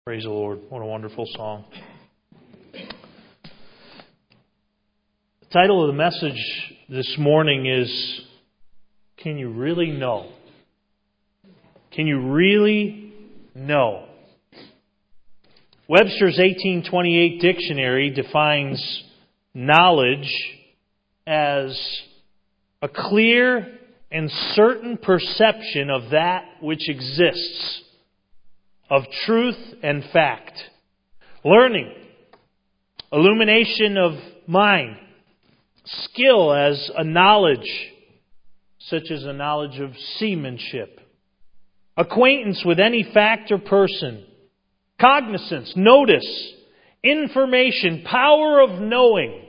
Praise the Lord. What a wonderful song. The title of the message this morning is, Can You Really Know? Can you really know? Webster's 1828 dictionary defines knowledge as a clear and certain perception of that which exists, of truth and fact. Learning, illumination of mind, skill as a knowledge, such as a knowledge of seamanship, acquaintance with any fact or person, cognizance, notice, information, power of knowing.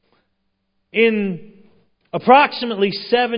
In approximately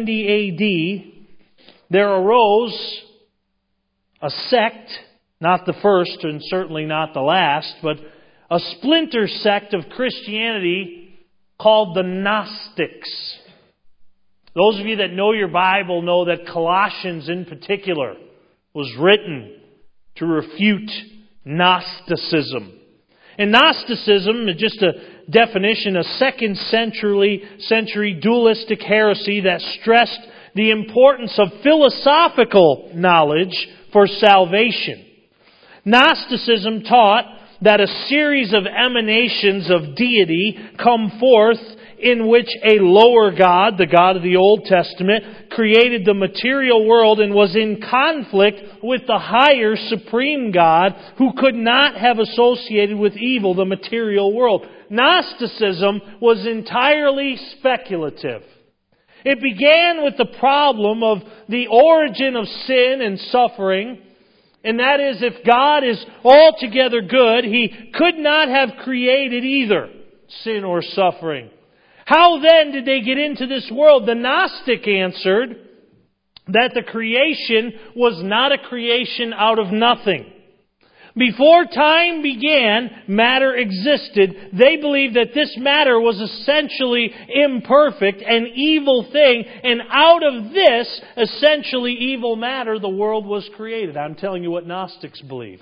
70 AD, there arose a sect, not the first and certainly not the last, but a splinter sect of Christianity called the Gnostics. Those of you that know your Bible know that Colossians in particular was written to refute Gnosticism. And Gnosticism, just a definition, a second century dualistic heresy that stressed the importance of philosophical knowledge for salvation. Gnosticism taught that a series of emanations of deity come forth in which a lower God, the God of the Old Testament, created the material world and was in conflict with the higher supreme God who could not have associated with evil the material world. Gnosticism was entirely speculative. It began with the problem of the origin of sin and suffering. And that is, if God is altogether good, He could not have created either sin or suffering. How then did they get into this world? The Gnostic answered that the creation was not a creation out of nothing. Before time began, matter existed. They believed that this matter was essentially imperfect, an evil thing, and out of this essentially evil matter, the world was created. I'm telling you what Gnostics believe.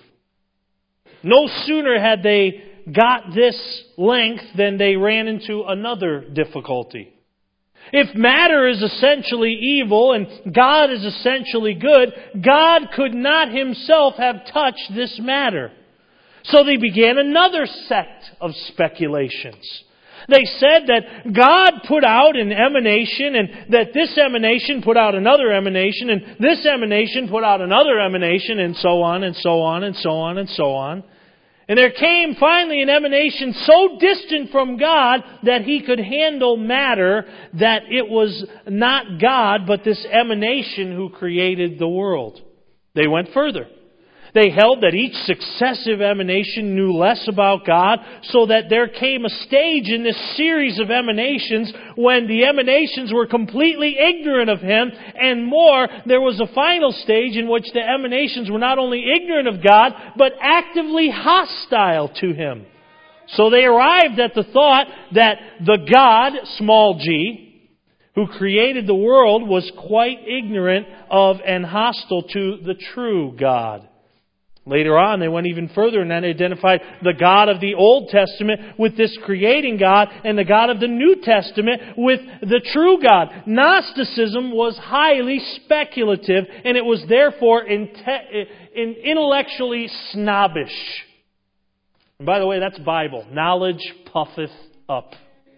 No sooner had they got this length than they ran into another difficulty. If matter is essentially evil and God is essentially good, God could not Himself have touched this matter. So they began another sect of speculations. They said that God put out an emanation and that this emanation put out another emanation and this emanation put out another emanation and so on and so on and so on and so on. And there came finally an emanation so distant from God that He could handle matter, that it was not God, but this emanation who created the world. They went further. They held that each successive emanation knew less about God, so that there came a stage in this series of emanations when the emanations were completely ignorant of Him, and more, there was a final stage in which the emanations were not only ignorant of God, but actively hostile to Him. So they arrived at the thought that the God, small g, who created the world was quite ignorant of and hostile to the true God. Later on, they went even further and then identified the God of the Old Testament with this creating God and the God of the New Testament with the true God. Gnosticism was highly speculative, and it was therefore intellectually snobbish. And by the way, that's Bible. Knowledge puffeth up.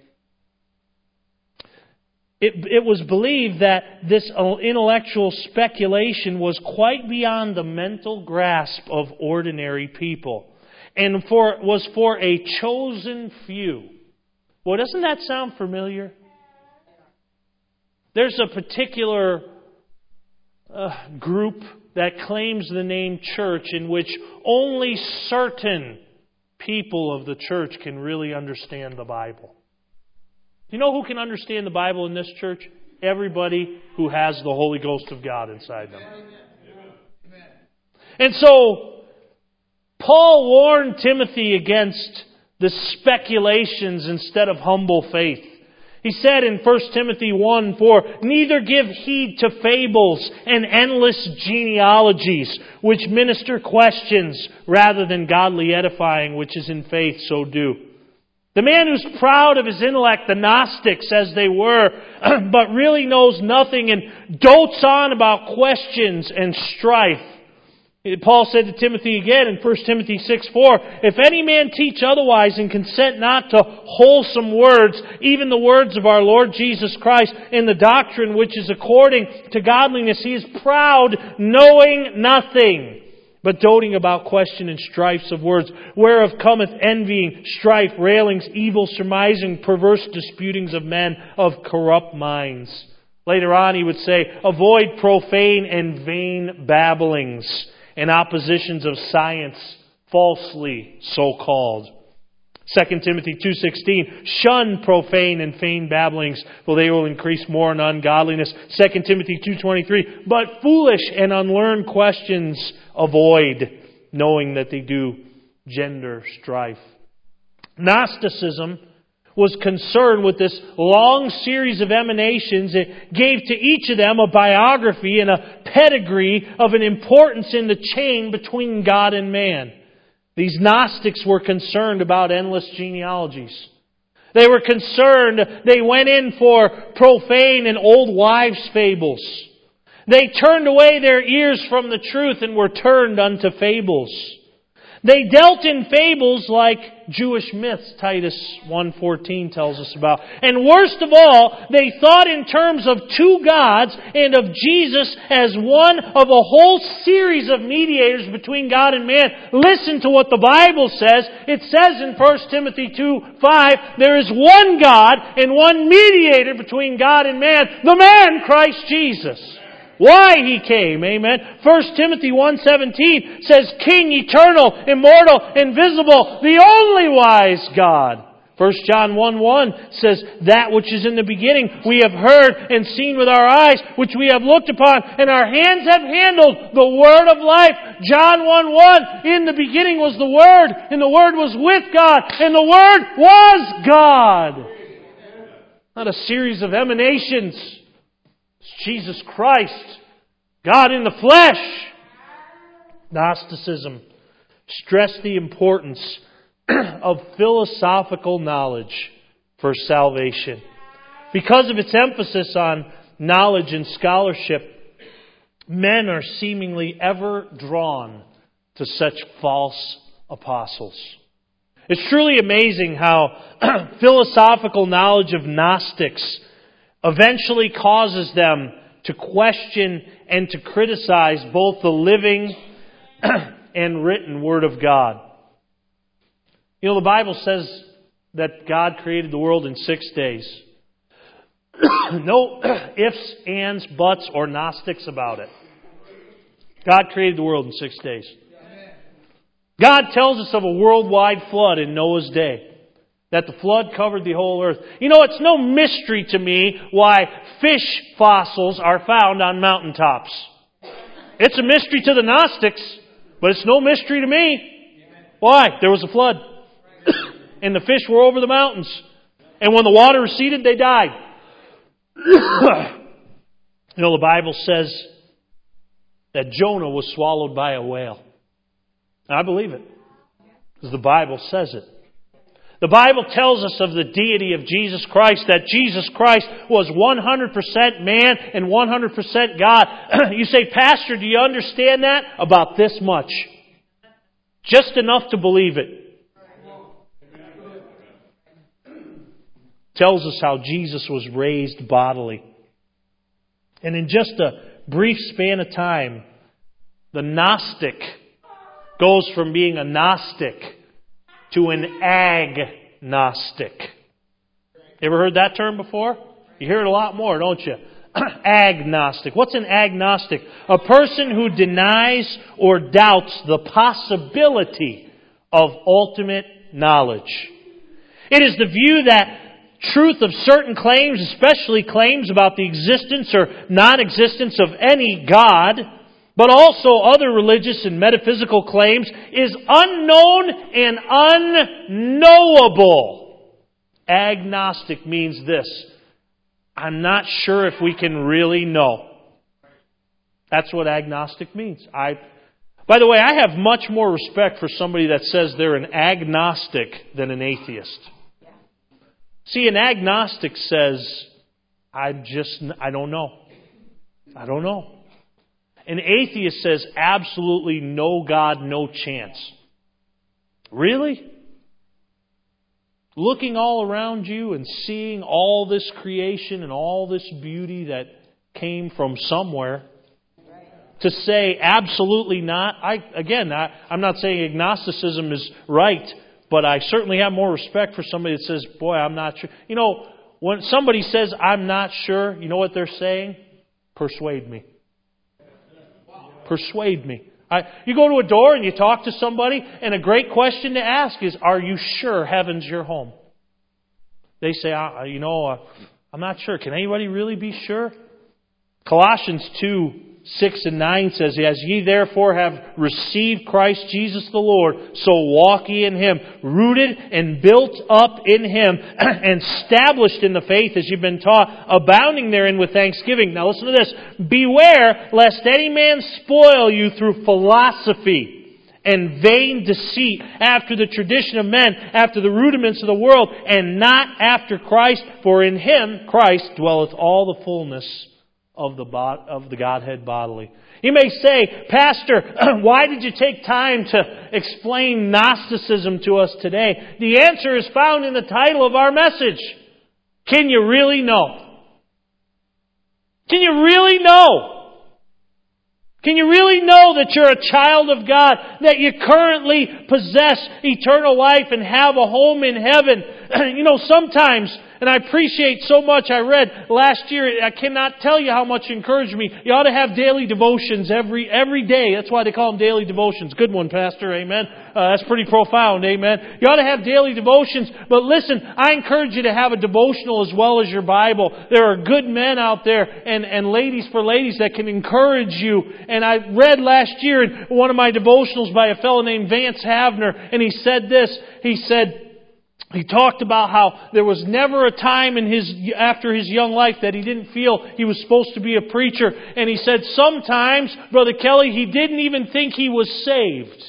It was believed that this intellectual speculation was quite beyond the mental grasp of ordinary people and was for a chosen few. Well, doesn't that sound familiar? There's a particular group that claims the name church in which only certain people of the church can really understand the Bible. You know who can understand the Bible in this church? Everybody who has the Holy Ghost of God inside them. And so, Paul warned Timothy against the speculations instead of humble faith. He said in 1 Timothy 1:4, "Neither give heed to fables and endless genealogies, which minister questions rather than godly edifying, which is in faith, so do." The man who's proud of his intellect, the Gnostics as they were, but really knows nothing and dotes on about questions and strife. Paul said to Timothy again in 1 Timothy 6:4, "If any man teach otherwise and consent not to wholesome words, even the words of our Lord Jesus Christ, in the doctrine which is according to godliness, he is proud, knowing nothing, but doting about question and strifes of words, whereof cometh envying, strife, railings, evil surmising, perverse disputings of men of corrupt minds." Later on he would say, "Avoid profane and vain babblings, and oppositions of science, falsely so called." 2 Timothy 2:16, "Shun profane and vain babblings, for they will increase more in ungodliness." 2 Timothy 2:23, "But foolish and unlearned questions avoid, knowing that they do gender strife." Gnosticism was concerned with this long series of emanations. It gave to each of them a biography and a pedigree of an importance in the chain between God and man. These Gnostics were concerned about endless genealogies. They were concerned, they went in for profane and old wives' fables. They turned away their ears from the truth and were turned unto fables. They dealt in fables like Jewish myths, Titus 1:14 tells us about. And worst of all, they thought in terms of two gods and of Jesus as one of a whole series of mediators between God and man. Listen to what the Bible says. It says in 1 Timothy 2:5, "There is one God and one mediator between God and man, the man Christ Jesus." Why He came, amen. 1 Timothy 1:17 says, "King, eternal, immortal, invisible, the only wise God." 1 John 1:1 says, "That which is in the beginning we have heard and seen with our eyes, which we have looked upon, and our hands have handled the Word of life." John 1:1, "In the beginning was the Word, and the Word was with God, and the Word was God." Not a series of emanations. It's Jesus Christ, God in the flesh. Gnosticism stressed the importance of philosophical knowledge for salvation. Because of its emphasis on knowledge and scholarship, men are seemingly ever drawn to such false apostles. It's truly amazing how philosophical knowledge of Gnostics eventually causes them to question and to criticize both the living and written Word of God. You know, the Bible says that God created the world in 6 days. No ifs, ands, buts, or Gnostics about it. God created the world in 6 days. God tells us of a worldwide flood in Noah's day. That the flood covered the whole earth. You know, it's no mystery to me why fish fossils are found on mountaintops. It's a mystery to the Gnostics, but it's no mystery to me. Why? There was a flood. And the fish were over the mountains. And when the water receded, they died. You know, the Bible says that Jonah was swallowed by a whale. And I believe it. Because the Bible says it. The Bible tells us of the deity of Jesus Christ, that Jesus Christ was 100% man and 100% God. You say, "Pastor, do you understand that?" About this much. Just enough to believe it. Tells us how Jesus was raised bodily. And in just a brief span of time, the Gnostic goes from being a Gnostic to an agnostic. You ever heard that term before? You hear it a lot more, don't you? Agnostic. What's an agnostic? A person who denies or doubts the possibility of ultimate knowledge. It is the view that truth of certain claims, especially claims about the existence or non-existence of any God, but also other religious and metaphysical claims, is unknown and unknowable. Agnostic means this: I'm not sure if we can really know. That's what agnostic means. By the way, I have much more respect for somebody that says they're an agnostic than an atheist. See, an agnostic says, I don't know. I don't know. An atheist says, absolutely no God, no chance. Really? Looking all around you and seeing all this creation and all this beauty that came from somewhere, to say absolutely not, I'm not saying agnosticism is right, but I certainly have more respect for somebody that says, boy, I'm not sure. You know, when somebody says, I'm not sure, you know what they're saying? Persuade me. Persuade me. You go to a door and you talk to somebody, and a great question to ask is, are you sure heaven's your home? They say, I'm not sure. Can anybody really be sure? Colossians 2:6-9 says, as ye therefore have received Christ Jesus the Lord, so walk ye in Him, rooted and built up in Him, and established in the faith as you've been taught, abounding therein with thanksgiving. Now listen to this. Beware lest any man spoil you through philosophy and vain deceit, after the tradition of men, after the rudiments of the world, and not after Christ, for in Him, Christ, dwelleth all the fullness of the Godhead bodily. You may say, Pastor, why did you take time to explain Gnosticism to us today? The answer is found in the title of our message. Can you really know? Can you really know? Can you really know that you're a child of God, that you currently possess eternal life and have a home in heaven? Sometimes, and I appreciate so much, I read last year, I cannot tell you how much it encouraged me. You ought to have daily devotions every day. That's why they call them daily devotions. Good one, Pastor. Amen. That's pretty profound. Amen. You ought to have daily devotions. But listen, I encourage you to have a devotional as well as your Bible. There are good men out there and ladies for ladies that can encourage you. And I read last year in one of my devotionals by a fellow named Vance Havner, and he said this. He talked about how there was never a time after his young life that he didn't feel he was supposed to be a preacher. And he said sometimes, Brother Kelly, he didn't even think he was saved.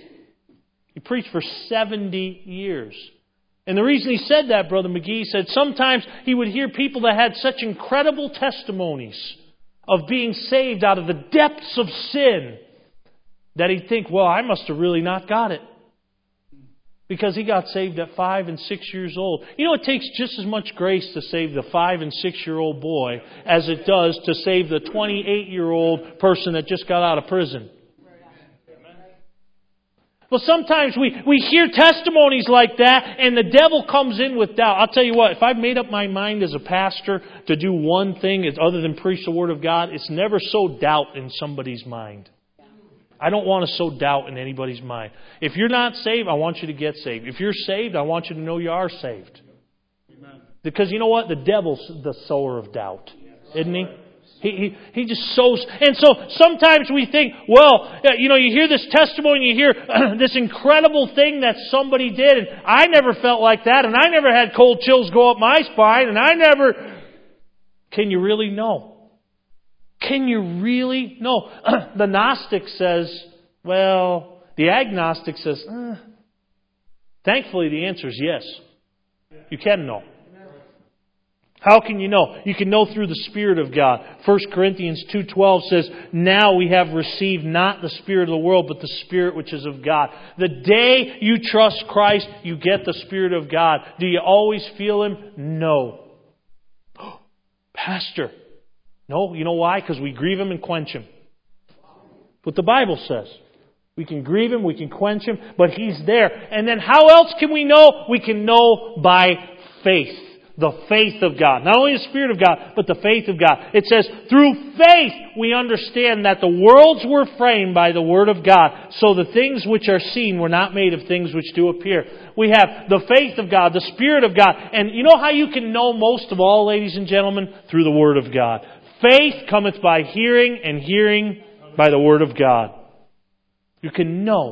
He preached for 70 years. And the reason he said that, Brother McGee, said sometimes he would hear people that had such incredible testimonies of being saved out of the depths of sin that he'd think, well, I must have really not got it. Because he got saved at 5 and 6 years old. You know, it takes just as much grace to save the 5 and 6-year-old boy as it does to save the 28-year-old person that just got out of prison. Well, sometimes we hear testimonies like that and the devil comes in with doubt. I'll tell you what, if I've made up my mind as a pastor to do one thing other than preach the Word of God, it's never sow doubt in somebody's mind. I don't want to sow doubt in anybody's mind. If you're not saved, I want you to get saved. If you're saved, I want you to know you are saved. Amen. Because you know what? The devil's the sower of doubt, isn't he? He just sows. And so sometimes we think, well, you hear this testimony, you hear this incredible thing that somebody did, and I never felt like that, and I never had cold chills go up my spine, and I never... Can you really know? Can you really know? The Gnostic says, well, the agnostic says, Thankfully, the answer is yes. You can know. How can you know? You can know through the Spirit of God. 1 Corinthians 2:12 says, now we have received not the spirit of the world, but the Spirit which is of God. The day you trust Christ, you get the Spirit of God. Do you always feel Him? No. Pastor. No, you know why? Because we grieve Him and quench Him. What the Bible says. We can grieve Him, we can quench Him, but He's there. And then how else can we know? We can know by faith. The faith of God. Not only the Spirit of God, but the faith of God. It says, through faith we understand that the worlds were framed by the Word of God, so the things which are seen were not made of things which do appear. We have the faith of God, the Spirit of God. And you know how you can know most of all, ladies and gentlemen? Through the Word of God. Faith cometh by hearing, and hearing by the Word of God. You can know.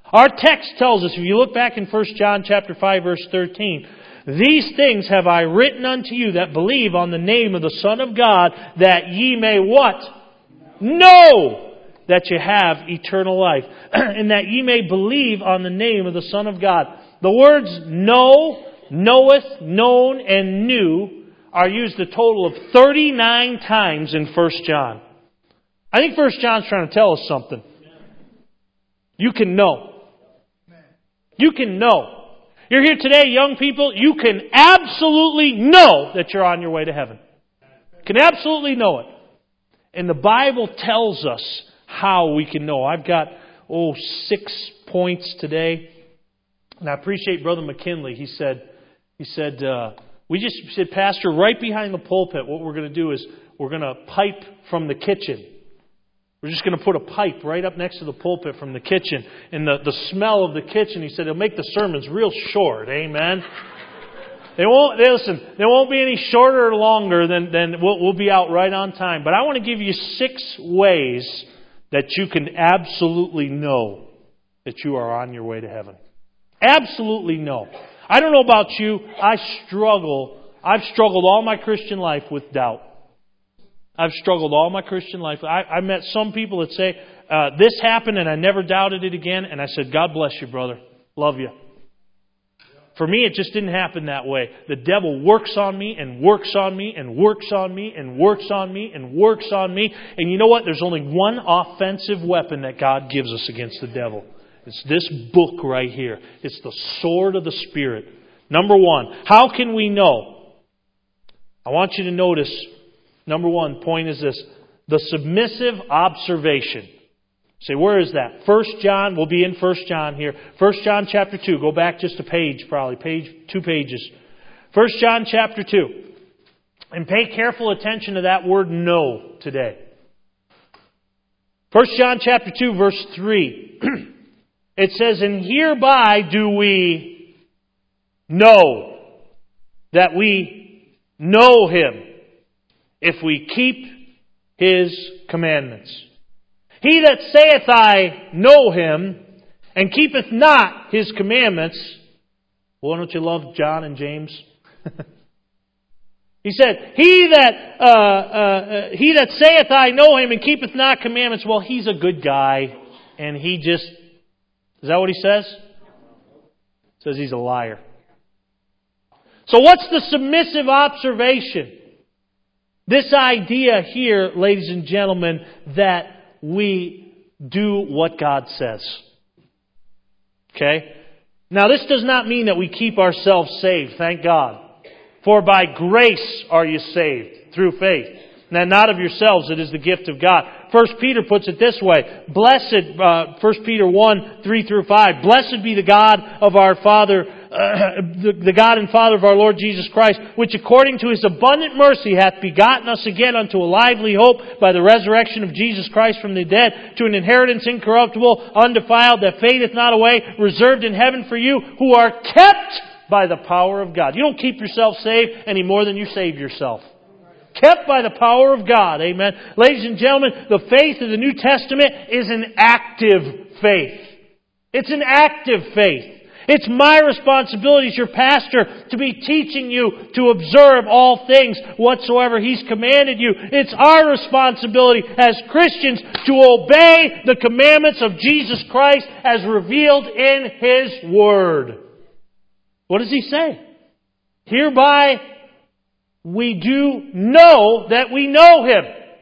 Our text tells us, if you look back in 1 John chapter 5, verse 13, these things have I written unto you that believe on the name of the Son of God, that ye may what? Know that you have eternal life. And that ye may believe on the name of the Son of God. The words know, knoweth, known, and knew are used a total of 39 times in 1 John. I think 1 John's trying to tell us something. You can know. You can know. You're here today, young people, you can absolutely know that you're on your way to heaven. You can absolutely know it. And the Bible tells us how we can know. I've got, 6 points today. And I appreciate Brother McKinley. He said, Pastor, right behind the pulpit, what we're going to do is we're going to pipe from the kitchen. We're just going to put a pipe right up next to the pulpit from the kitchen. And the smell of the kitchen, he said, it'll make the sermons real short. Amen. They won't be any shorter or longer than we'll be out right on time. But I want to give you 6 ways that you can absolutely know that you are on your way to heaven. Absolutely know. I don't know about you. I've struggled all my Christian life with doubt. I've struggled all my Christian life. I met some people that say, this happened and I never doubted it again. And I said, God bless you, brother. Love you. For me, it just didn't happen that way. The devil works on me and works on me and works on me and works on me and works on me. And you know what? There's only one offensive weapon that God gives us against the devil. It's this book right here. It's the sword of the Spirit. Number 1, how can we know? I want you to notice, number 1 point is this. The submissive observation. Say, where is that? 1 John, we'll be in 1 John here. 1 John chapter 2. Go back just a page, probably. 2 pages. 1 John chapter 2. And pay careful attention to that word know today. 1 John chapter 2, verse 3. It says, and hereby do we know that we know Him, if we keep His commandments. He that saith, I know Him, and keepeth not His commandments. Well, don't you love John and James? He said, he that saith, I know Him, and keepeth not commandments, well, he's a good guy, and he just... Is that what he says? He says he's a liar. So what's the submissive observation? This idea here, ladies and gentlemen, that we do what God says. Okay? Now this does not mean that we keep ourselves saved, thank God. For by grace are you saved, through faith. Now not of yourselves, it is the gift of God. 1 Peter puts it this way. Blessed, 1 Peter 1, 3 through 5. Blessed be the God of our Father, the God and Father of our Lord Jesus Christ, which according to His abundant mercy hath begotten us again unto a lively hope by the resurrection of Jesus Christ from the dead, to an inheritance incorruptible, undefiled, that fadeth not away, reserved in heaven for you, who are kept by the power of God. You don't keep yourself saved any more than you save yourself. Kept by the power of God. Amen. Ladies and gentlemen, the faith of the New Testament is an active faith. It's an active faith. It's my responsibility as your pastor to be teaching you to observe all things whatsoever He's commanded you. It's our responsibility as Christians to obey the commandments of Jesus Christ as revealed in His Word. What does He say? Hereby we do know that we know Him.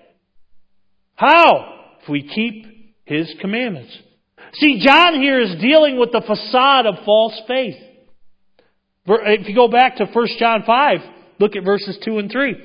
How? If we keep His commandments. See, John here is dealing with the facade of false faith. If you go back to 1 John 5, look at verses 2 and 3.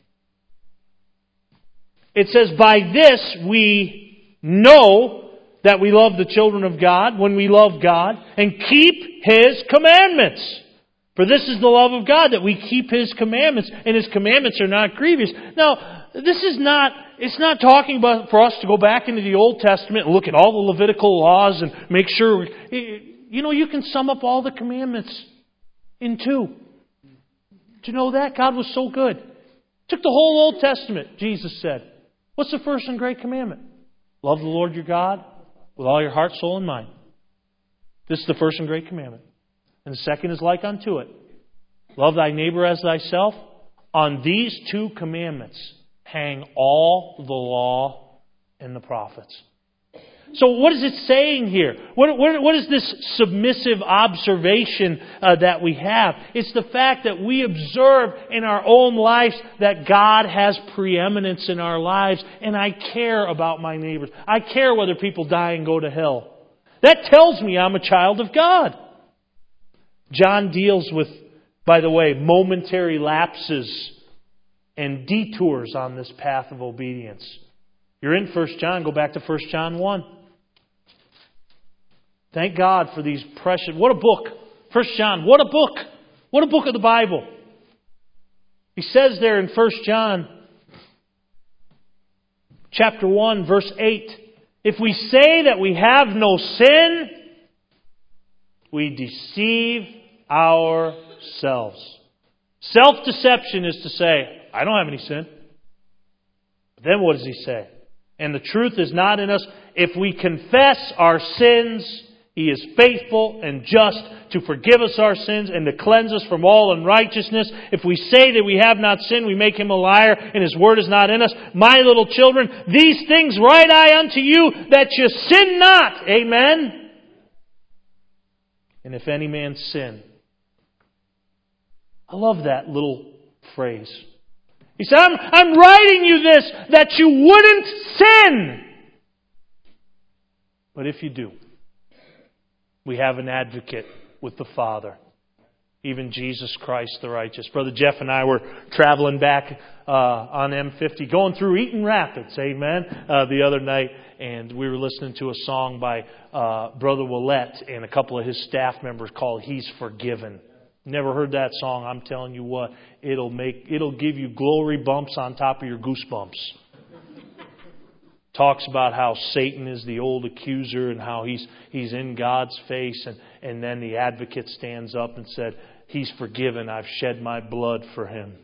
It says, by this we know that we love the children of God, when we love God, and keep His commandments. For this is the love of God, that we keep His commandments, and His commandments are not grievous. Now, it's not talking about for us to go back into the Old Testament and look at all the Levitical laws and make sure. You can sum up all the commandments in 2. Did you know that? God was so good. Took the whole Old Testament, Jesus said. What's the first and great commandment? Love the Lord your God with all your heart, soul, and mind. This is the first and great commandment. And the second is like unto it. Love thy neighbor as thyself. On these two commandments hang all the law and the prophets. So what is it saying here? What is this submissive observation that we have? It's the fact that we observe in our own lives that God has preeminence in our lives, and I care about my neighbors. I care whether people die and go to hell. That tells me I'm a child of God. John deals with, by the way, momentary lapses and detours on this path of obedience. You're in 1 John, go back to 1 John 1. Thank God for these precious... What a book! 1 John, what a book! What a book of the Bible! He says there in 1 John chapter 1, verse 8, if we say that we have no sin, we deceive ourselves. Self-deception is to say, I don't have any sin. But then what does he say? And the truth is not in us. If we confess our sins, He is faithful and just to forgive us our sins and to cleanse us from all unrighteousness. If we say that we have not sinned, we make Him a liar and His word is not in us. My little children, these things write I unto you that you sin not. Amen? And if any man sin. I love that little phrase. He said, I'm writing you this that you wouldn't sin. But if you do, we have an advocate with the Father, even Jesus Christ the righteous. Brother Jeff and I were traveling back on M50, going through Eaton Rapids, amen, the other night, and we were listening to a song by Brother Willette and a couple of his staff members called He's Forgiven. Never heard that song. I'm telling you what, it'll give you glory bumps on top of your goosebumps. Talks about how Satan is the old accuser and how he's in God's face. And then the advocate stands up and said, He's forgiven. I've shed my blood for him.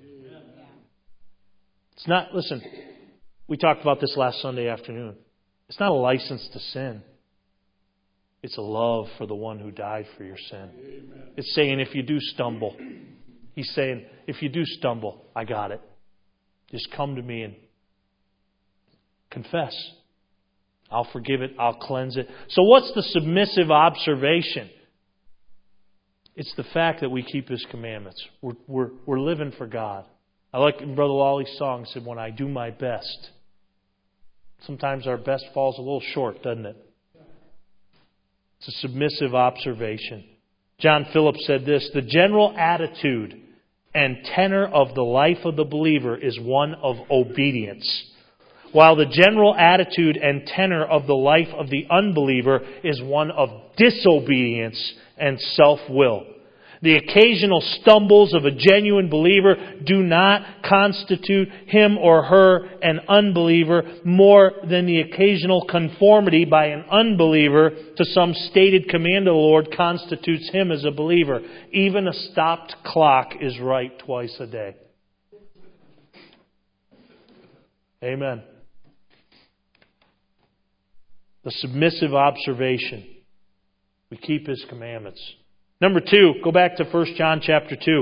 It's not, listen, we talked about this last Sunday afternoon. It's not a license to sin. It's a love for the one who died for your sin. It's saying if you do stumble, He's saying, if you do stumble, I got it. Just come to me and confess. I'll forgive it. I'll cleanse it. So what's the submissive observation? It's the fact that we keep His commandments. We're living for God. I like Brother Wally's song said, when I do my best. Sometimes our best falls a little short, doesn't it? It's a submissive observation. John Phillips said this, the general attitude and tenor of the life of the believer is one of obedience, while the general attitude and tenor of the life of the unbeliever is one of disobedience and self-will. The occasional stumbles of a genuine believer do not constitute him or her an unbeliever more than the occasional conformity by an unbeliever to some stated command of the Lord constitutes him as a believer. Even a stopped clock is right twice a day. Amen. The submissive observation. We keep His commandments. Number 2, go back to 1 John chapter 2.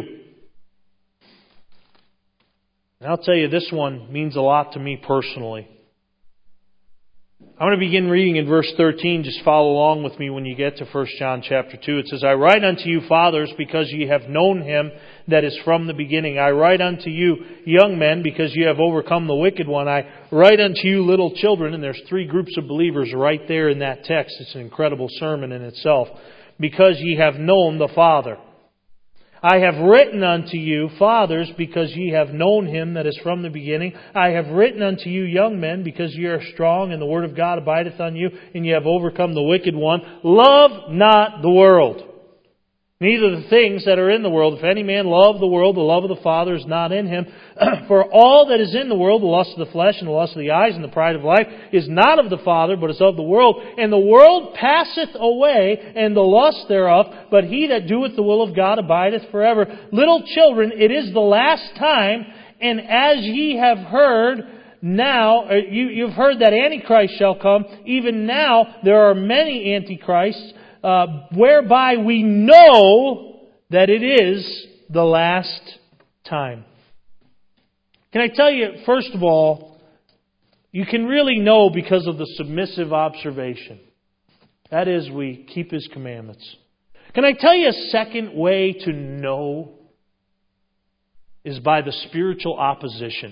And I'll tell you, this one means a lot to me personally. I'm going to begin reading in verse 13. Just follow along with me when you get to 1 John chapter 2. It says, I write unto you, fathers, because ye have known Him that is from the beginning. I write unto you, young men, because you have overcome the wicked one. I write unto you, little children. And there's 3 groups of believers right there in that text. It's an incredible sermon in itself. Because ye have known the Father. I have written unto you, fathers, because ye have known Him that is from the beginning. I have written unto you, young men, because ye are strong, and the word of God abideth on you, and ye have overcome the wicked one. Love not the world, neither the things that are in the world. If any man love the world, the love of the Father is not in him. For all that is in the world, the lust of the flesh and the lust of the eyes and the pride of life, is not of the Father, but is of the world. And the world passeth away, and the lust thereof, but he that doeth the will of God abideth forever. Little children, it is the last time, and as ye have heard, now, you've heard that Antichrist shall come. Even now, there are many Antichrists. whereby we know that it is the last time. Can I tell you, first of all, you can really know because of the submissive observation. That is, we keep His commandments. Can I tell you a second way to know is by the spiritual opposition.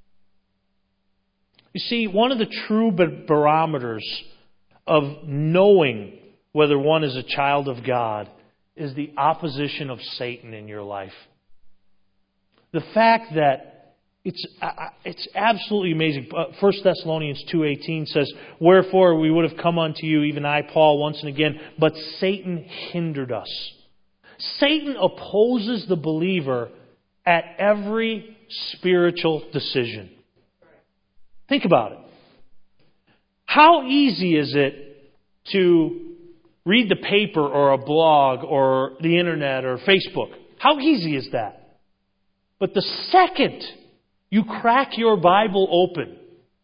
You see, one of the true barometers of knowing whether one is a child of God is the opposition of Satan in your life. The fact that it's absolutely amazing. 1 Thessalonians 2:18 says, "Wherefore we would have come unto you, even I, Paul, once and again, but Satan hindered us." Satan opposes the believer at every spiritual decision. Think about it. How easy is it to read the paper or a blog or the internet or Facebook? How easy is that? But the second you crack your Bible open,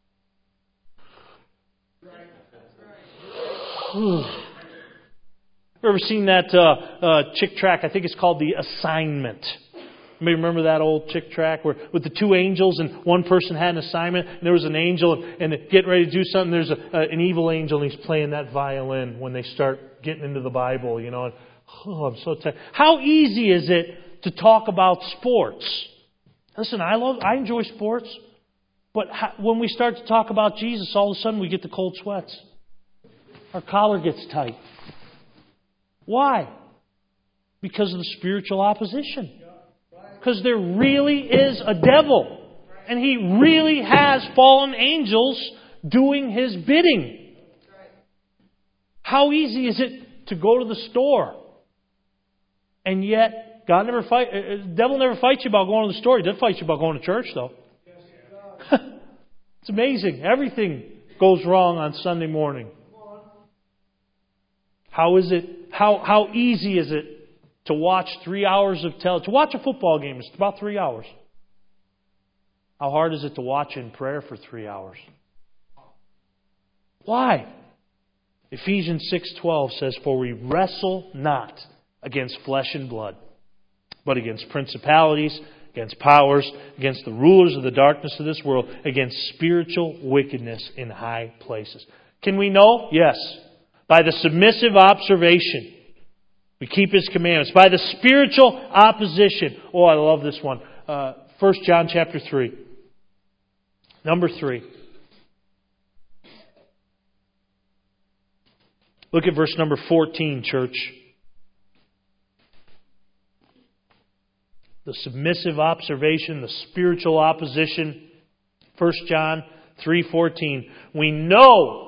ever seen that Chick tract? I think it's called The Assignment. Maybe remember that old Chick tract where with the two angels and one person had an assignment and there was an angel and getting ready to do something. There's an evil angel and he's playing that violin when they start getting into the Bible, you know. And, I'm so tired. How easy is it to talk about sports? Listen, I enjoy sports, but when we start to talk about Jesus, all of a sudden we get the cold sweats. Our collar gets tight. Why? Because of the spiritual opposition. Because there really is a devil. And he really has fallen angels doing his bidding. How easy is it to go to the store? And yet, the devil never fights you about going to the store. He does fight you about going to church, though. It's amazing. Everything goes wrong on Sunday morning. How easy is it to watch 3 hours of television? To watch a football game is about 3 hours. How hard is it to watch in prayer for 3 hours? Why? Ephesians 6:12 says, "For we wrestle not against flesh and blood, but against principalities, against powers, against the rulers of the darkness of this world, against spiritual wickedness in high places." Can we know? Yes. By the submissive observation. We keep His commandments. By the spiritual opposition. Oh, I love this one. 1 John chapter 3. Number 3. Look at verse number 14, church. The submissive observation, the spiritual opposition. 1 John 3:14. We know,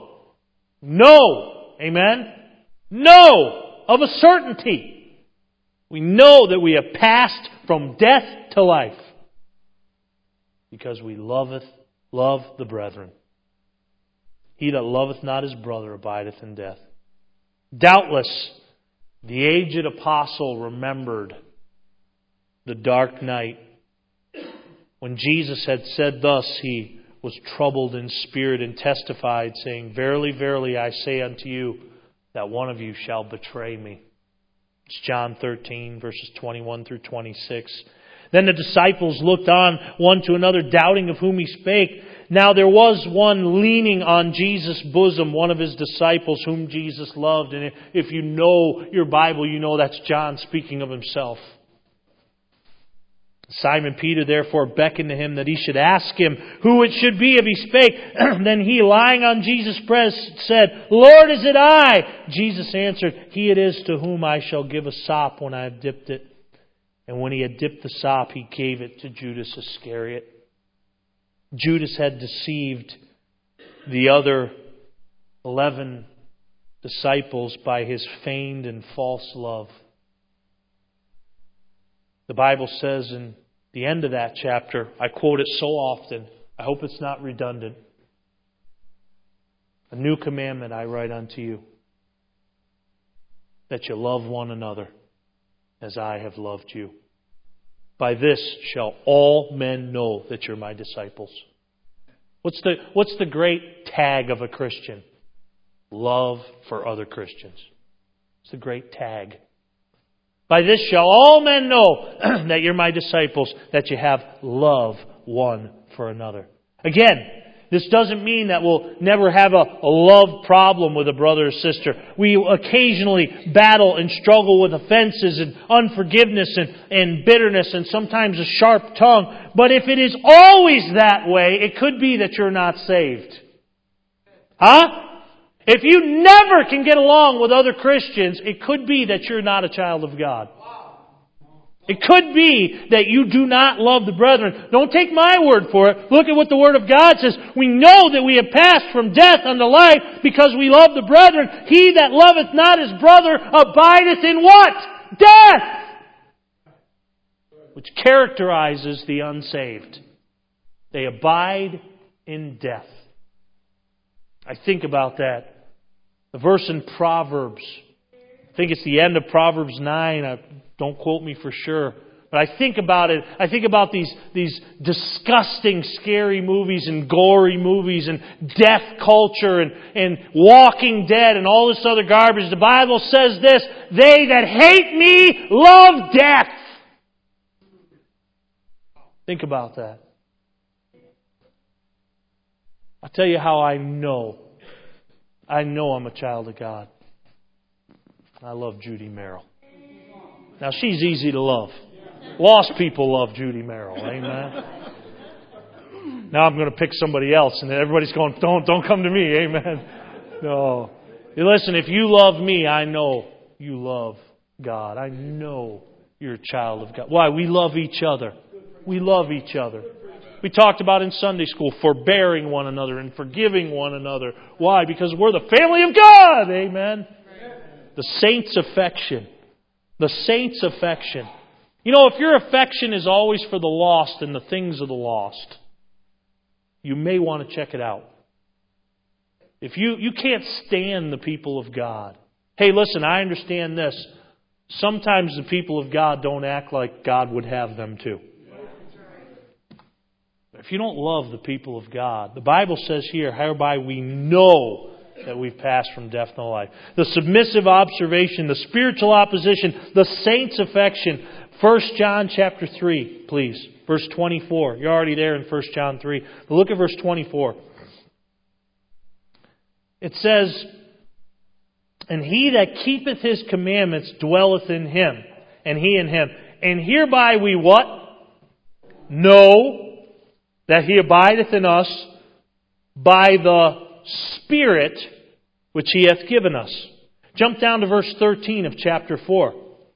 amen? Know of a certainty. We know that we have passed from death to life because we love the brethren. He that loveth not his brother abideth in death. Doubtless, the aged apostle remembered the dark night when Jesus had said thus, he was troubled in spirit and testified, saying, "Verily, verily, I say unto you, that one of you shall betray me." It's John 13, verses 21 through 26. Then the disciples looked on one to another, doubting of whom he spake. Now there was one leaning on Jesus' bosom, one of his disciples whom Jesus loved. And if you know your Bible, you know that's John speaking of himself. Simon Peter therefore beckoned to him that he should ask him who it should be if he spake. Then he, lying on Jesus' breast, said, "Lord, is it I?" Jesus answered, "He it is to whom I shall give a sop when I have dipped it." And when he had dipped the sop, he gave it to Judas Iscariot. Judas had deceived the other 11 disciples by his feigned and false love. The Bible says in the end of that chapter, I quote it so often, I hope it's not redundant. "A new commandment I write unto you, that you love one another as I have loved you. By this shall all men know that you're my disciples." What's the great tag of a Christian? Love for other Christians. It's the great tag. By this shall all men know that you're my disciples, that you have love one for another. Again, this doesn't mean that we'll never have a love problem with a brother or sister. We occasionally battle and struggle with offenses and unforgiveness and bitterness and sometimes a sharp tongue. But if it is always that way, it could be that you're not saved. Huh? If you never can get along with other Christians, it could be that you're not a child of God. It could be that you do not love the brethren. Don't take my word for it. Look at what the Word of God says. We know that we have passed from death unto life because we love the brethren. He that loveth not his brother abideth in what? Death! Which characterizes the unsaved. They abide in death. I think about that. The verse in Proverbs, I think it's the end of Proverbs 9. Don't quote me for sure. But I think about it. I think about these disgusting, scary movies and gory movies and death culture and Walking Dead and all this other garbage. The Bible says this, they that hate me love death. Think about that. I'll tell you how I know. I know I'm a child of God. I love Judy Merrill. Now, she's easy to love. Lost people love Judy Merrill. Amen. Now I'm going to pick somebody else, and everybody's going, don't come to me. Amen. No. You listen, if you love me, I know you love God. I know you're a child of God. Why? We love each other. We love each other. We talked about in Sunday school, forbearing one another and forgiving one another. Why? Because we're the family of God. Amen. The saints' affection. The saints' affection. You know, if your affection is always for the lost and the things of the lost, you may want to check it out. If you can't stand the people of God. Hey, listen, I understand this. Sometimes the people of God don't act like God would have them to. If you don't love the people of God, the Bible says here, hereby we know that we've passed from death to life. The submissive observation, the spiritual opposition, the saints' affection. 1 John chapter 3, please. Verse 24. You're already there in 1 John 3. But look at verse 24. It says, and he that keepeth his commandments dwelleth in him, and he in him. And hereby we what? Know that He abideth in us by the Spirit which He hath given us. Jump down to verse 13 of chapter 4.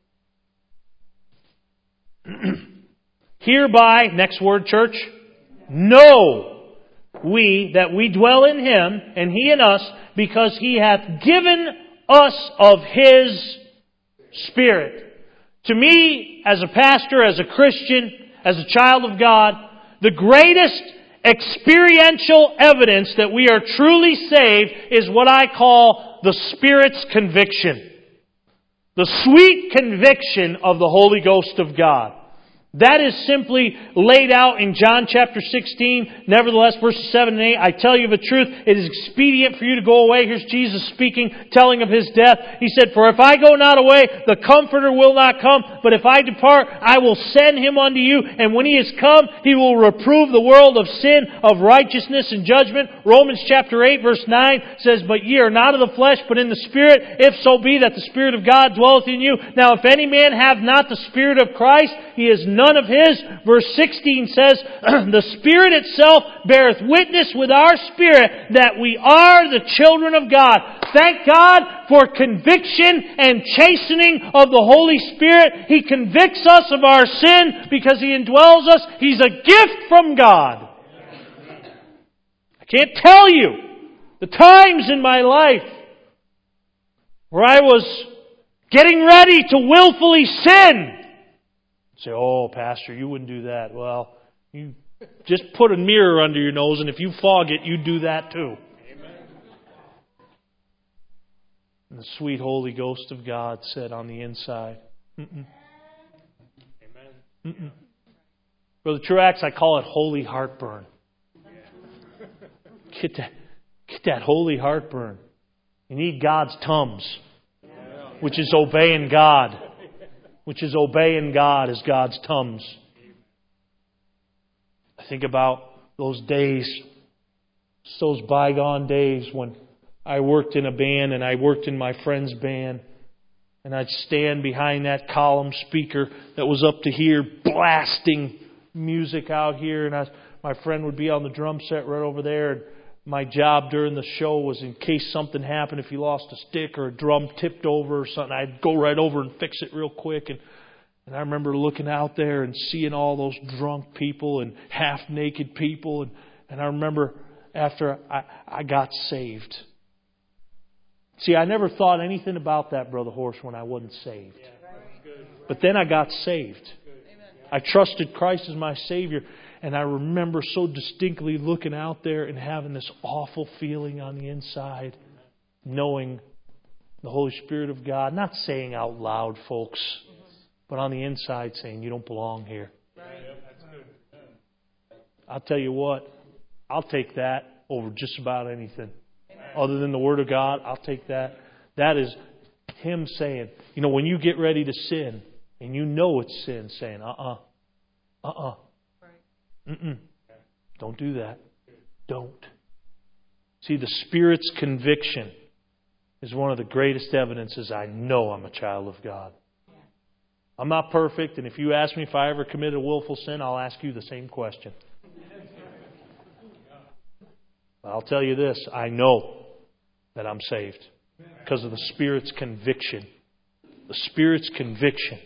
Hereby, next word, church, know we that we dwell in Him, and He in us, because He hath given us of His Spirit. To me, as a pastor, as a Christian, as a child of God, the greatest experiential evidence that we are truly saved is what I call the Spirit's conviction. The sweet conviction of the Holy Ghost of God. That is simply laid out in John chapter 16. Nevertheless, verses 7 and 8, I tell you the truth, it is expedient for you to go away. Here's Jesus speaking, telling of His death. He said, for if I go not away, the Comforter will not come. But if I depart, I will send Him unto you. And when He is come, He will reprove the world of sin, of righteousness, and judgment. Romans chapter 8, verse 9 says, but ye are not of the flesh, but in the Spirit, if so be that the Spirit of God dwelleth in you. Now if any man have not the Spirit of Christ, he is none of His. Verse 16 says, the Spirit itself beareth witness with our spirit that we are the children of God. Thank God for conviction and chastening of the Holy Spirit. He convicts us of our sin because He indwells us. He's a gift from God. I can't tell you the times in my life where I was getting ready to willfully sin. Say, oh, Pastor, you wouldn't do that. Well, you just put a mirror under your nose, and if you fog it, you do that too. Amen. And the sweet Holy Ghost of God said on the inside, mm-mm. Amen. Mm-mm. Brother Truax, I call it holy heartburn. Get that holy heartburn. You need God's Tums. which is obeying God. Which is obeying God as God's Tums. I think about those days, those bygone days when I worked in a band and I worked in my friend's band. And I'd stand behind that column speaker that was up to here blasting music out here. And my friend would be on the drum set right over there. And my job during the show was, in case something happened, if he lost a stick or a drum tipped over or something, I'd go right over and fix it real quick. And I remember looking out there and seeing all those drunk people and half-naked people. And I remember after I got saved. See, I never thought anything about that, Brother Horse, when I wasn't saved. But then I got saved. I trusted Christ as my Savior. And I remember so distinctly looking out there and having this awful feeling on the inside, knowing the Holy Spirit of God, not saying out loud, folks, but on the inside saying, you don't belong here. I'll tell you what, I'll take that over just about anything. Other than the Word of God, I'll take that. That is Him saying, when you get ready to sin, and you know it's sin, saying, don't do that. Don't. See, the Spirit's conviction is one of the greatest evidences I know I'm a child of God. I'm not perfect, and if you ask me if I ever committed a willful sin, I'll ask you the same question. I'll tell you this, I know that I'm saved because of the Spirit's conviction. The Spirit's conviction.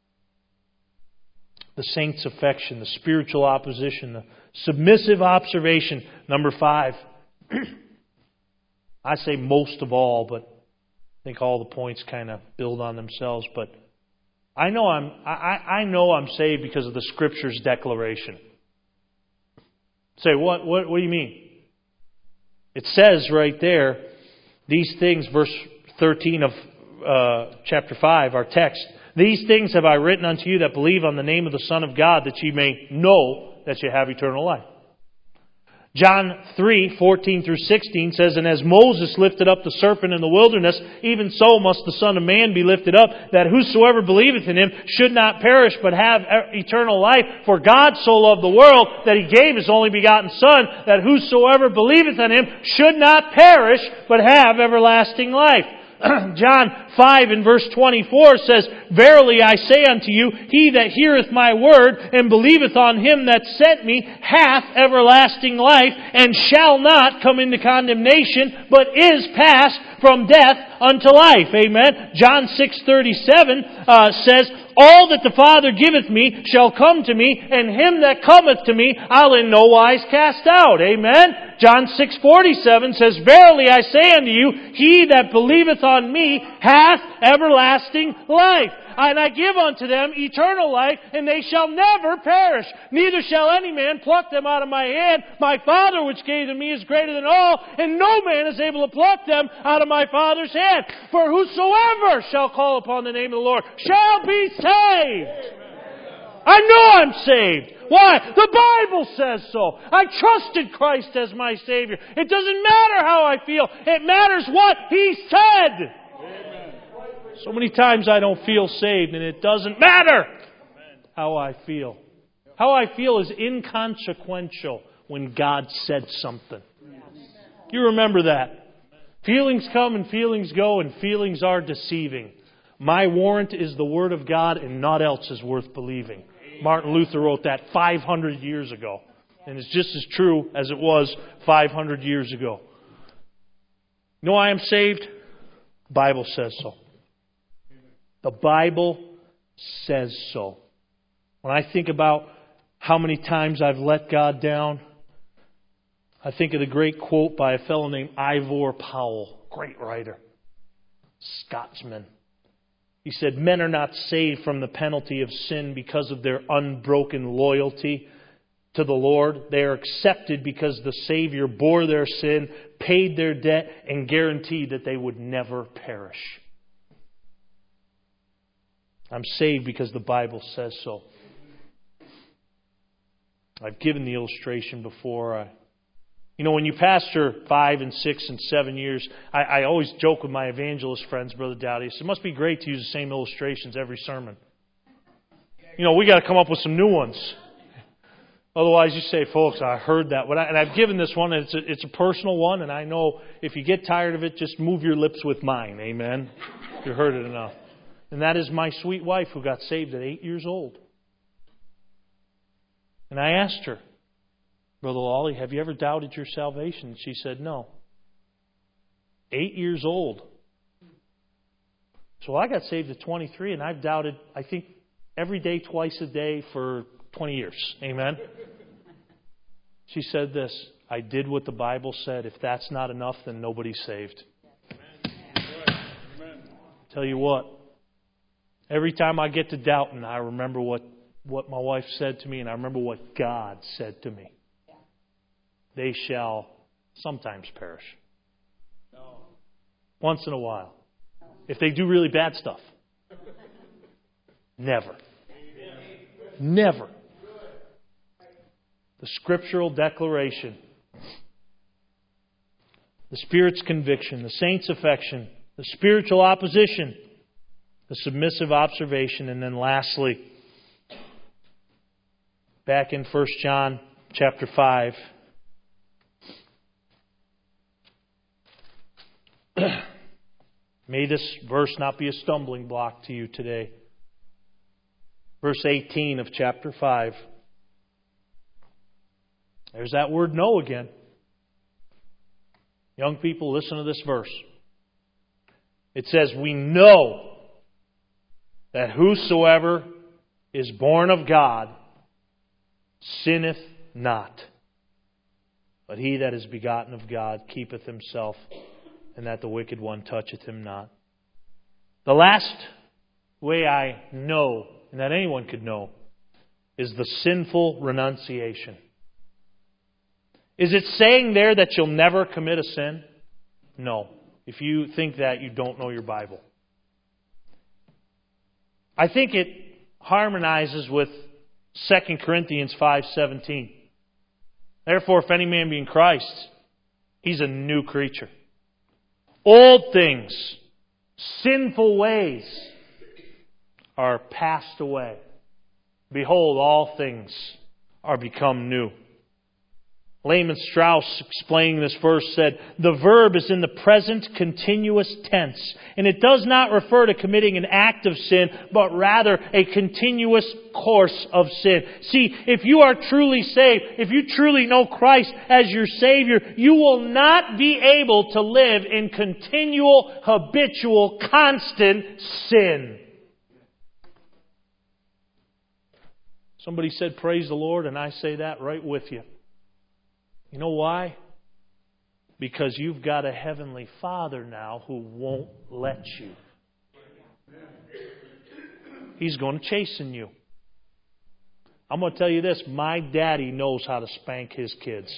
The saint's affection, the spiritual opposition, the submissive observation. Number 5. I say most of all, but I think all the points kind of build on themselves. But I know I'm saved because of the Scripture's declaration. Say, what do you mean? It says right there, these things, verse 13 of chapter 5, our text. These things have I written unto you that believe on the name of the Son of God, that ye may know that ye have eternal life. John 3:14 through 16 says, And as Moses lifted up the serpent in the wilderness, even so must the Son of Man be lifted up, that whosoever believeth in Him should not perish, but have eternal life. For God so loved the world that He gave His only begotten Son, that whosoever believeth in Him should not perish, but have everlasting life. John 5 and verse 24 says, Verily I say unto you, he that heareth my word and believeth on Him that sent me hath everlasting life, and shall not come into condemnation, but is passed from death unto life. Amen. John 6:37 says, All that the Father giveth me shall come to me, and him that cometh to me I'll in no wise cast out. Amen. John 6:47 says, Verily I say unto you, he that believeth on me hath everlasting life. And I give unto them eternal life, and they shall never perish. Neither shall any man pluck them out of my hand. My Father which gave them me is greater than all, and no man is able to pluck them out of my Father's hand. For whosoever shall call upon the name of the Lord shall be saved. I know I'm saved. Why? The Bible says so. I trusted Christ as my Savior. It doesn't matter how I feel. It matters what He said. So many times I don't feel saved, and it doesn't matter how I feel. How I feel is inconsequential when God said something. You remember that. Feelings come and feelings go, and feelings are deceiving. My warrant is the Word of God, and naught else is worth believing. Martin Luther wrote that 500 years ago. And it's just as true as it was 500 years ago. You know why I'm saved? The Bible says so. The Bible says so. When I think about how many times I've let God down, I think of the great quote by a fellow named Ivor Powell, great writer, Scotsman. He said, Men are not saved from the penalty of sin because of their unbroken loyalty to the Lord. They are accepted because the Savior bore their sin, paid their debt, and guaranteed that they would never perish. I'm saved because the Bible says so. I've given the illustration before. You know, when you pastor 5 and 6 and 7 years, I always joke with my evangelist friends, Brother Dowdy. I said, it must be great to use the same illustrations every sermon. You know, we got to come up with some new ones. Otherwise, you say, folks, I heard that. And I've given this one, and it's a personal one, and I know if you get tired of it, just move your lips with mine. Amen? You heard it enough. And that is my sweet wife who got saved at 8 years old. And I asked her, Brother Lawley, have you ever doubted your salvation? She said, no. 8 years old. So I got saved at 23, and I've doubted, I think, every day, twice a day for 20 years. Amen? She said this, I did what the Bible said. If that's not enough, then nobody's saved. Amen. Tell you what, every time I get to doubting, I remember what my wife said to me, and I remember what God said to me. They shall sometimes perish. Once in a while. If they do really bad stuff. Never. Never. The scriptural declaration. The Spirit's conviction. The saint's affection. The spiritual opposition. The submissive observation. And then lastly, back in 1 John chapter 5. May this verse not be a stumbling block to you today. Verse 18 of chapter 5. There's that word no again. Young people, listen to this verse. It says, we know that whosoever is born of God sinneth not. But he that is begotten of God keepeth himself, and that the wicked one toucheth him not. The last way I know, and that anyone could know, is the sinful renunciation. Is it saying there that you'll never commit a sin? No. If you think that, you don't know your Bible. I think it harmonizes with 2 Corinthians 5:17. Therefore, if any man be in Christ, he's a new creature. Old things, sinful ways are passed away. Behold, all things are become new. Lehman Strauss, explaining this verse, said, the verb is in the present continuous tense, and it does not refer to committing an act of sin, but rather a continuous course of sin. See, if you are truly saved, if you truly know Christ as your Savior, you will not be able to live in continual, habitual, constant sin. Somebody said, praise the Lord, and I say that right with you. You know why? Because you've got a heavenly Father now who won't let you. He's going to chasten you. I'm going to tell you this. My daddy knows how to spank his kids.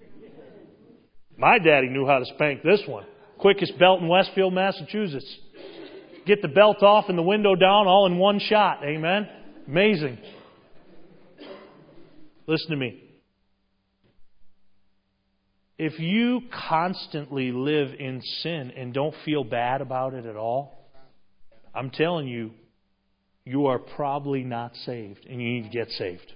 My daddy knew how to spank this one. Quickest belt in Westfield, Massachusetts. Get the belt off and the window down all in one shot. Amen? Amazing. Listen to me. If you constantly live in sin and don't feel bad about it at all, I'm telling you, you are probably not saved and you need to get saved.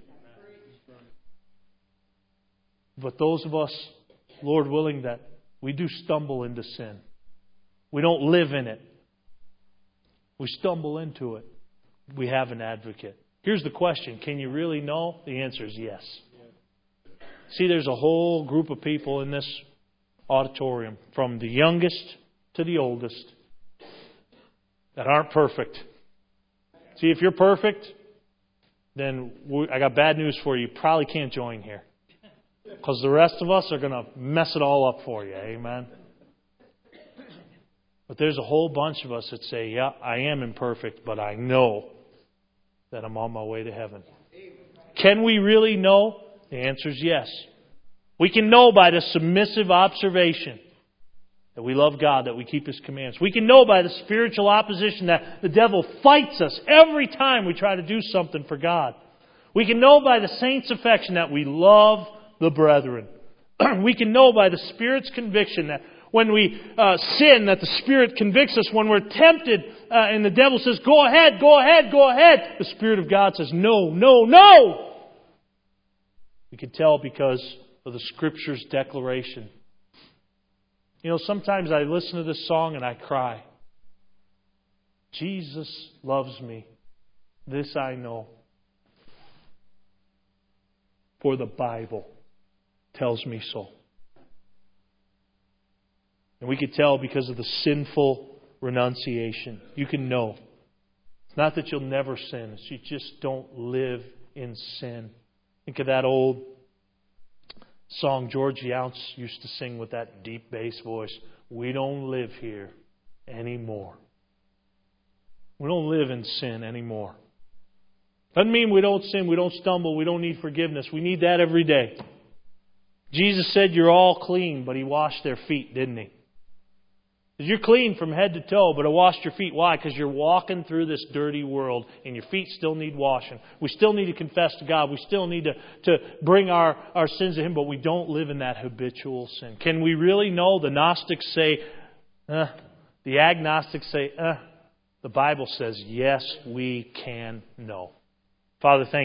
But those of us, Lord willing, that we do stumble into sin. We don't live in it. We stumble into it. We have an advocate. Here's the question. Can you really know? The answer is yes. See, there's a whole group of people in this auditorium, from the youngest to the oldest, that aren't perfect. See, if you're perfect, then I got bad news for you. You probably can't join here. Because the rest of us are going to mess it all up for you. Amen? But there's a whole bunch of us that say, yeah, I am imperfect, but I know that I'm on my way to heaven. Can we really know? The answer is yes. We can know by the submissive observation that we love God, that we keep His commands. We can know by the spiritual opposition that the devil fights us every time we try to do something for God. We can know by the saints' affection that we love the brethren. We can know by the Spirit's conviction that when we sin, that the Spirit convicts us. When we're tempted and the devil says, go ahead, go ahead, go ahead, the Spirit of God says, no, no, no. We can tell because of the Scripture's declaration. You know, sometimes I listen to this song and I cry. Jesus loves me. This I know. For the Bible tells me so. And we could tell because of the sinful renunciation. You can know. It's not that you'll never sin. It's you just don't live in sin. Think of that old song George Younce used to sing with that deep bass voice. We don't live here anymore. We don't live in sin anymore. Doesn't mean we don't sin, we don't stumble, we don't need forgiveness. We need that every day. Jesus said you're all clean, but He washed their feet, didn't He? You're clean from head to toe, but I washed your feet. Why? Because you're walking through this dirty world and your feet still need washing. We still need to confess to God. We still need to bring our sins to Him, but we don't live in that habitual sin. Can we really know? The Gnostics say, the agnostics say, The Bible says, yes, we can know. Father, thank you.